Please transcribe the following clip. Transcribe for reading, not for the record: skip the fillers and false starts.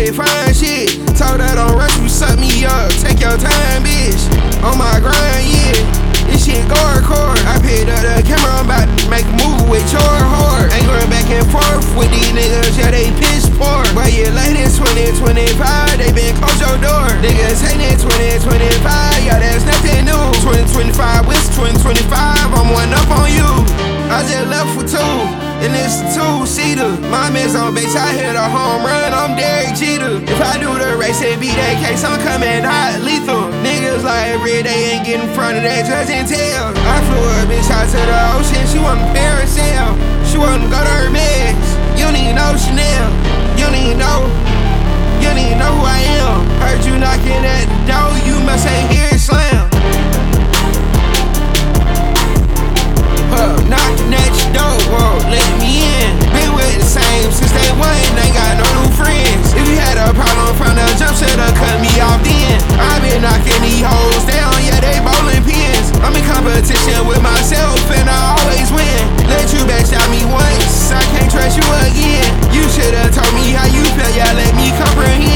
say fine shit. Told her don't rush, you suck me up. Take your time, bitch. On my grind, yeah. This shit go hardcore. I picked up the camera, I'm about to make a move with your heart. Ain't going back and forth with these niggas, yeah, they piss poor. But yeah, late in 2025, they been close your door. Niggas hating 2025, yeah, that's nothing new. 2025, with 2025, I'm one up on you. I just left for two, and it's a two-seater. My man's on base, I hit a home run, I'm Derek Jeter. If I do the race and beat that case, I'm coming hot lethal. Niggas like every day ain't getting in front of that judge and tell. I flew a bitch out to the ocean, she wanna parasail. She wanna go to her meds. You don't even know Chanel. You don't even know who I am. Heard you knocking at the door, you must ain't hear it slam. Knocking at your door, whoa, let me in. Been with the same since day one, ain't got no new friends. If you had a problem from the jump, should've cut me off then. I been knocking these hoes down, yeah, they bowling pins. I'm in competition with myself and I always win. Let you backstab me once, I can't trust you again. You should've told me how you felt, yeah, let me comprehend.